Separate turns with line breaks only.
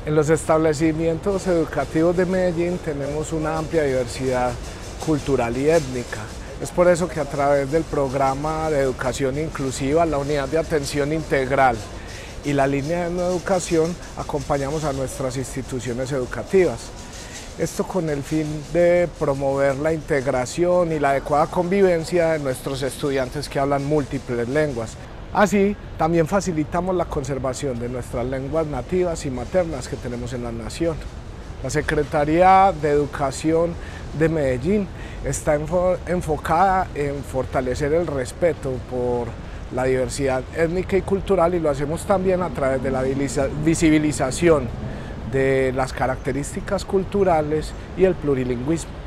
En los establecimientos educativos de Medellín tenemos una amplia diversidad cultural y étnica. Es por eso que a través del programa de educación inclusiva, la unidad de atención integral y la línea de educación acompañamos a nuestras instituciones educativas. Esto con el fin de promover la integración y la adecuada convivencia de nuestros estudiantes que hablan múltiples lenguas. Así, también facilitamos la conservación de nuestras lenguas nativas y maternas que tenemos en la nación. La Secretaría de Educación de Medellín está enfocada en fortalecer el respeto por la diversidad étnica y cultural, y lo hacemos también a través de la visibilización de las características culturales y el plurilingüismo.